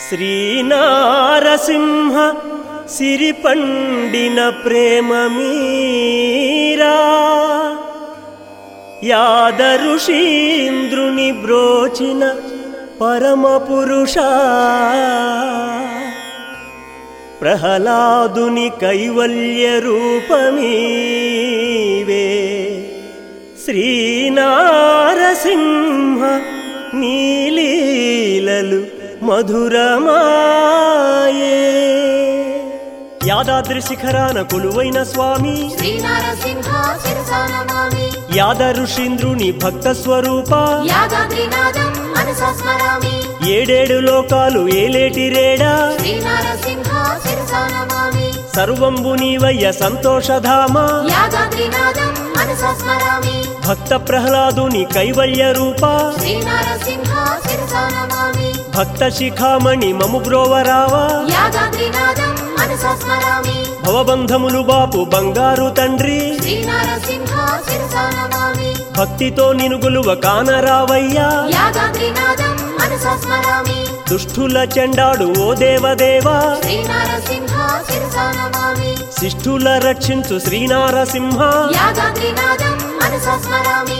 శ్రీనారసింహ సిరిపండిన ప్రేమ మీరా యాదఋషీంద్రుని బ్రోచిన పరమపురుష ప్రహ్లాదుని కైవల్య రూపమీవే శ్రీనారసింహ నీలీలలు మధురమాయే యాదాద్రి శిఖరాన కొలువైన స్వామి శ్రీనారసింహ శిరసానమామి యాదఋషీంద్రుని భక్త స్వరూప యాదాద్రినాదం మనసా స్మరామి ఏడేడు లోకాలు ఏలేటి రేడా శ్రీనారసింహ శిరసానమామి సర్వంబు నీవయ్య సంతోషధామ యాదాద్రినాదం మనసా స్మరామి భక్త ప్రహ్లాదుని కైవల్య రూప శ్రీనారసింహ శిరసానమామి భక్త శిఖామణి మము బ్రోవరావా యాదాద్రినాదం మనసా స్మరామి భవబంధములు బాపు బంగారు తండ్రి శ్రీనారసింహ శిరసానమామి భక్తితో నిను గొలువ కానరావయ్యా యాదాద్రినాదం మనసా స్మరామి దుష్టుల చెండాడు ఓ దేవదేవా శ్రీనారసింహ శిరసానమామి శిష్టుల రక్షించు శ్రీనారసింహ యాదాద్రినాదం మనసా స్మరామి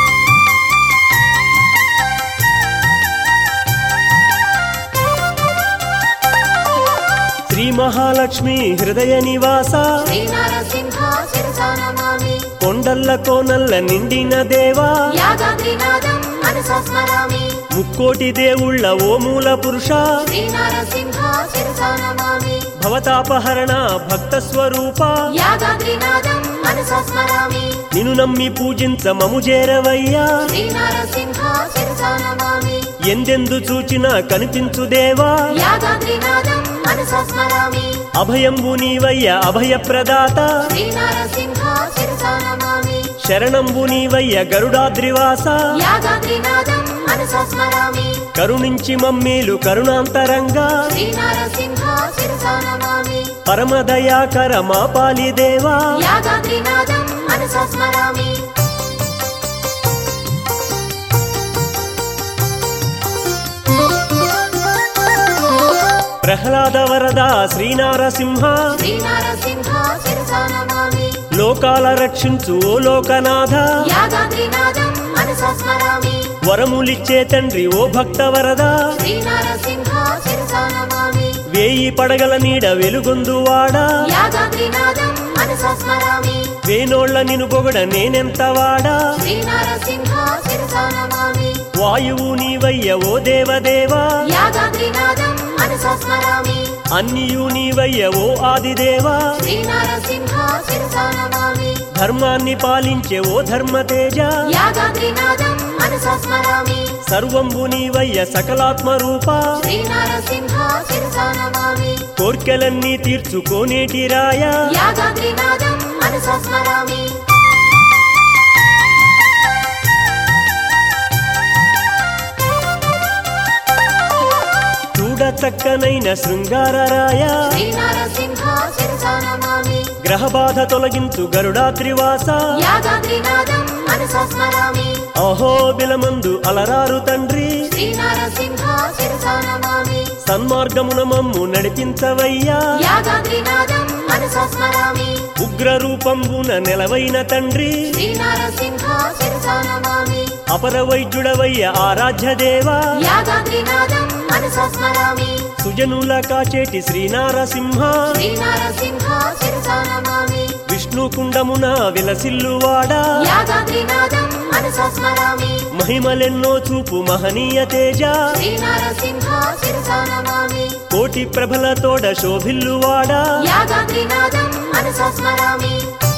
శ్రీ మహాలక్ష్మి హృదయ నివాస శ్రీనారసింహ శిరసానమామి కొండల్ల కోనల్ల నిండిన దేవా యాదాద్రినాదం మనసా స్మరామి ముక్కోటి దేవుళ్ళ ఓ మూల పురుష శ్రీనారసింహ శిరసానమామి భవతాపహరణ భక్త స్వరూప యాదాద్రినాదం మనసా స్మరామి నిను నమ్మి పూజించ మము చేరవయ్యా శ్రీనారసింహ శిరసానమామి ఎందెందు చూచినా కనిపించు దేవా యాదాద్రినాదం మనసా స్మరామి అభయంబు నీవయ్య అభయప్రదాత శ్రీనారసింహ శిరసానమామి శరణంబు నీవయ్య గరుడాద్రివాస యాదాద్రినాదం మనసా స్మరామి కరుణించి మమ్మీలు కరుణాంతరంగా శ్రీనారసింహ శిరసానమామి పరమదయాకర మా పాలి దేవా యాదాద్రినాదం మనసా స్మరామి ప్రహ్లాద వరద శ్రీనారసింహ శ్రీనారసింహ శిరసానమామి లోకాల రక్షించు ఓ లోకనాథ యాదాద్రినాదం మనసా స్మరామి వరములిచ్చే తండ్రి ఓ భక్త వరద శ్రీనారసింహ శిరసానమామి వేయి పడగల నీడ వెలుగొందువాడా యాదాద్రినాదం మనసా స్మరామి వేనోళ్ల నిను పొగడ నేనెంత వాడా శ్రీనారసింహ శిరసానమామి వాయువు నీవయ్య ఓ దేవదేవా యాదాద్రినాదం మనసా స్మరామి అన్నియు నీవయ్య ఓ ఆదిదేవా శ్రీనారసింహ శిరసానమామి ధర్మాన్ని పాలించే ఓ ధర్మతేజ యాదాద్రినాదం మనసా స్మరామి సర్వంబు నీవయ్య సకలాత్మ రూప శ్రీనారసింహ శిరసానమామి కోర్కెలన్నీ తీర్చుకోనేటి రాయ యాదాద్రినాదం మనసా స్మరామి చూడ చక్కనైన శృంగార రాయ శ్రీనారసింహ శిరసానమామి గ్రహబాధ తొలగించు గరుడాద్రివాస యాదాద్రినాదం మనసా స్మరామి అహో బిలమందు అలరారు తండ్రి శ్రీనారసింహ శిరసానమామి సన్మార్గమున మమ్ము నడిపించవయ్యా యాదాద్రినాదం మనసా స్మరామి ఉగ్ర రూపంబున నెలవైన తండ్రి శ్రీనారసింహ శిరసానమామి అపర వైద్యుడవయ్య ఆరాధ్య దేవా యాదాద్రినాదం మనసా స్మరామి సుజనుల కాచేటి శ్రీనారసింహ శ్రీనారసింహ శిరసానమామి విష్ణు కుండమున విలసిల్లువాడా యాదాద్రినాదం మనసా స్మరామి మహిమలెన్నో చూపు మహనీయ తేజ శ్రీనారసింహ శిరసానమామి కోటి ప్రభలతోడ శోభిల్లువాడా యాదాద్రినాదం మనసా స్మరామి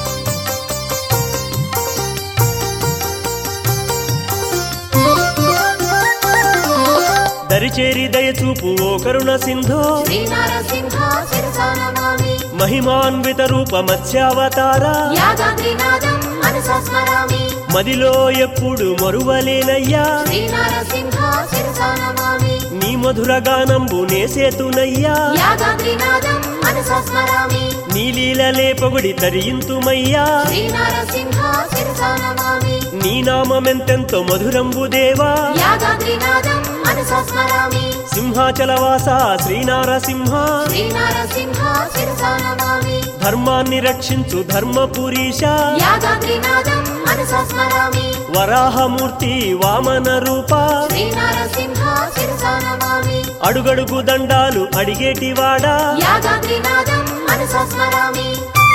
దరిచేరి దయచూపు ఓ కరుణ సింధో శ్రీనారసింహ శిరసానమామి మహిమాన్విత రూప మత్స్యావతార యాదాద్రినాదం మనసా స్మరామి మదిలో ఎప్పుడు మరువలేనయ్యా శ్రీనారసింహ శిరసానమామి నీ మధుర గానంబు నేసేతునయ్యా యాదాద్రినాదం మనసా స్మరామి నీ లీలలే పొగుడి తరింతుమయ్యా శ్రీనారసింహ శిరసానమామి నీ నీ నామమెంతెంతో మధురంబు దేవా యాదాద్రినాదం మనసా స్మరామి సింహ సింహాచలవాస శ్రీనారసింహ శ్రీనారసింహ శిరసా నమామి ధర్మాన్ని రక్షించు ధర్మపురీశ యాదాద్రినాథం మనసా స్మరామి వరాహమూర్తి వామన రూప శ్రీనారసింహ శిరసా నమామి అడుగడుగు దండాలు అడిగేటివాడా యాదాద్రినాథం మనసా స్మరామి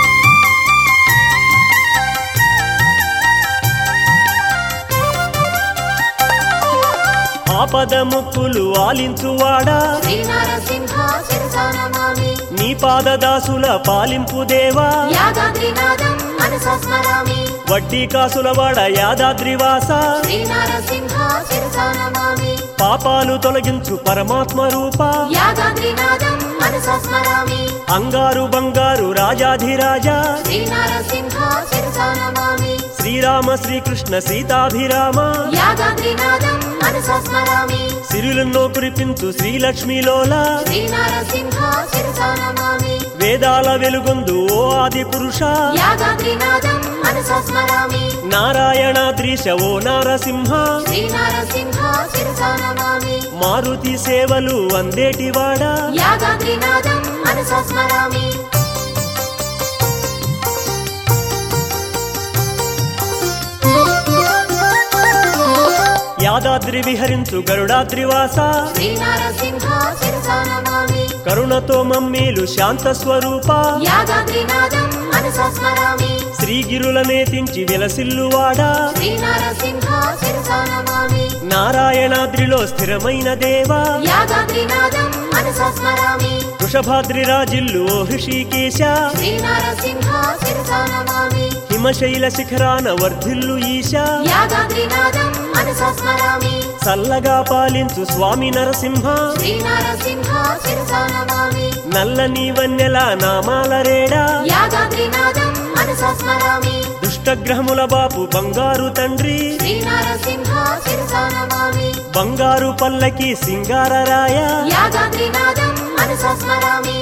ఆపద ముక్కులు ఆలించువాడా శ్రీనారసింహ శిరసా నమామి నీ పాదదాసుల పాలింపు దేవా యాదాద్రినాథం మనసా స్మరామి వడ్డీ కాసులవాడ యాదాద్రివాస శ్రీనారసింహ శిరసా నమామి పాపాలు తొలగించు పరమాత్మ రూప యాదాద్రినాథం మనసా స్మరామి అంగారు బంగారు రాజాధిరాజ శ్రీనారసింహ శిరసా నమామి శ్రీరామ శ్రీకృష్ణ సీతాభిరామ యాదాద్రినాథం మనసా స్మరామి సిరులెన్నో కురిపించు శ్రీలక్ష్మీలోల శ్రీనారసింహ శిరసా నమామి వేదాల వెలుగొందు ఓ ఆది పురుష యాదాద్రినాథం మనసా స్మరామి నారాయణాద్రీశ ఓ నారసింహ శ్రీనారసింహ శిరసా నమామి మారుతి సేవలు అందేటివాడా యాదాద్రినాథం మనసా స్మరామి యాదాద్రి విహరించు గరుడాద్రివాస శ్రీనారసింహ శిరసా నమామి కరుణతో మమ్మీలు శాంత స్వరూప యాదాద్రినాథం మనసా స్మరామి శ్రీగిరులనేతించి విలసిల్లువాడా శ్రీనారసింహ శిరసా నమామి నారాయణాద్రిలో స్థిరమైన దేవా యాదాద్రినాథం మనసా స్మరామి వృషభాద్రి రాజిల్లు ఓ హృషికేశ శ్రీనారసింహ శిరసా నమామి హిమశైల శిఖరాన వర్ధిల్లు ఈశ యాదాద్రినాథం మనసా స్మరామి చల్లగా పాలించు స్వామి నరసింహ శ్రీనారసింహ శిరసా నమామి నల్లని వన్నెల నామాల రేడా యాదాద్రినాథం మనసా స్మరామి దుష్టగ్రహముల బాపు బంగారు తండ్రి శ్రీనారసింహ శిరసా నమామి బంగారు పల్లకి సింగారరాయ యాదాద్రినాథం మనసా స్మరామి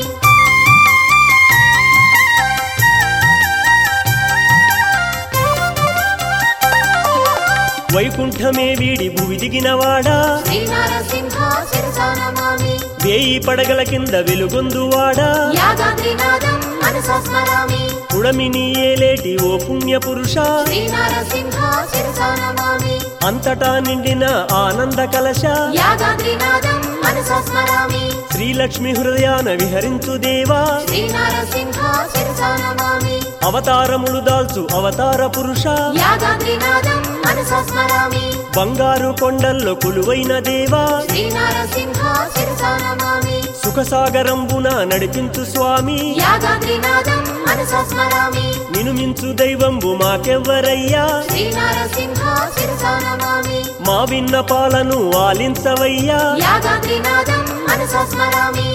వైకుంఠమే వీడి భువి దిగినవాడా శ్రీనారసింహ శిరసా నమామి వేయి పడగల కింద వెలుగొందువాడా యాదాద్రినాథం మనసా స్మరామి పుడమిని ఏలేటి ఓ పుణ్య పురుష శ్రీనారసింహ శిరసా నమామి అంతటా నిండిన ఆనంద కలశ యాదాద్రినాథం మనసా స్మరామి శ్రీలక్ష్మి హృదయాన విహరించు దేవా శ్రీనారసింహ శిరసా నమామి అవతారములు దాల్చు అవతార పురుష యాదాద్రినాథం మనసా స్మరామి బంగారు కొండల్లో కొలువైన దేవా శ్రీనారసింహ శిరసా నమామి సుఖసాగరంబున నడిపించు స్వామి యాదాద్రినాథం మనసా స్మరామి నిను మించు దైవంబు మాకెవ్వరయ్యా శ్రీనారసింహ శిరసా నమామి మా విన్నపాలను ఆలించవయ్యా యాదాద్రినాథం మనసా స్మరామి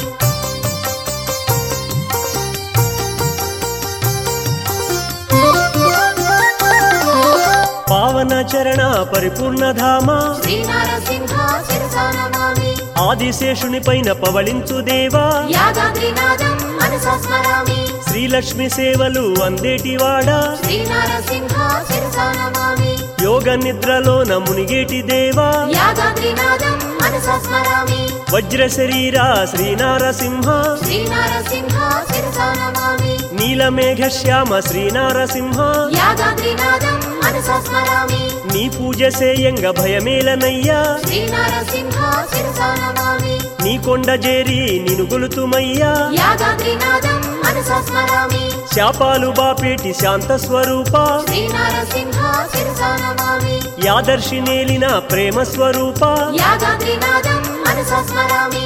పావన చరణ పరిపూర్ణ ధామ శ్రీనారసింహ శిరసా నమామి ఆదిశేషుని పైన పవళించు దేవా యాదాద్రినాథం మనసా స్మరామి శ్రీలక్ష్మి సేవలు అందేటివాడా శ్రీనారసింహ శిరసా నమామి యోగ నిద్రలోన మునిగేటి దేవా యాదాద్రినాథం మనసా స్మరామి వజ్ర శరీర శ్రీనారసింహ శ్రీనారసింహ శిరసా నమామి నీలమేఘ శ్యామ శ్రీనారసింహ యాదాద్రినాథం మనసా స్మరామి నీ పూజ సేయంగ భయమేలనయ్యా శ్రీనారసింహ శిరసా నమామి నీ కొండ జేరి నిను గొలుతుమయ్యా యాదాద్రినాథం మనసా స్మరామి శాపాలు బాపేటి శాంత స్వరూప శ్రీనారసింహ శిరసా నమామి యాదర్శి నేలిన ప్రేమ స్వరూప యాదాద్రినాథం మనసా స్మరామి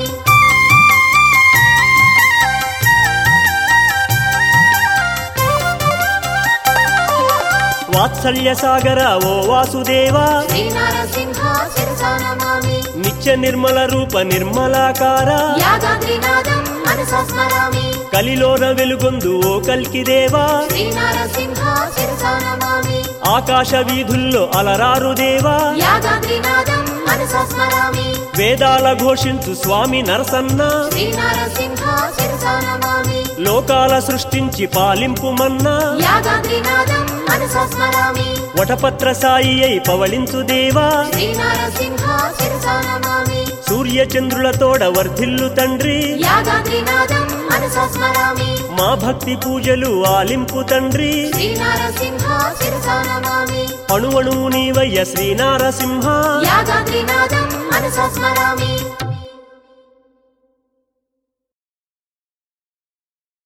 వాత్సల్య సాగర ఓ వాసుదేవా శ్రీనారసింహ శిరసా నమామి నిత్య నిర్మల రూప నిర్మలాకార యాదాద్రినాథం మనసా స్మరామి కలిలోన వెలుగొందు ఓ కల్కి దేవా శ్రీనారసింహ శిరసా నమామి ఆకాశ వీధుల్లో అలరారు దేవా యాదాద్రినాథం మనసా స్మరామి వేదాల ఘోషించు స్వామి నరసన్న శ్రీనారసింహ శిరసా నమామి లోకాల సృష్టించి పాలింపు మన్నా యాదాద్రినాథం మనసా స్మరామి వటపత్ర సాయి అయి పవళించు దేవా శ్రీనారసింహ శిరసా నమామి సూర్య సూర్య చంద్రులతోడ వర్ధిల్లు తండ్రి యాదాద్రినాథం మనసా స్మరామి మా భక్తి పూజలు ఆలింపు తండ్రి శ్రీ నరసింహ శిరసా నమామి అణువణువు నీవయ్య శ్రీ నారసింహ యాదాద్రినాథం మనసా స్మరామి